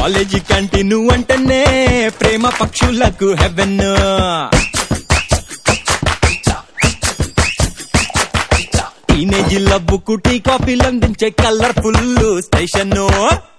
College continue అంటేనే ప్రేమ పక్షులకు haven. టీనేజీ లవ్వుకు tea కాఫీలు అందించే కలర్ఫుల్ స్టేషన్.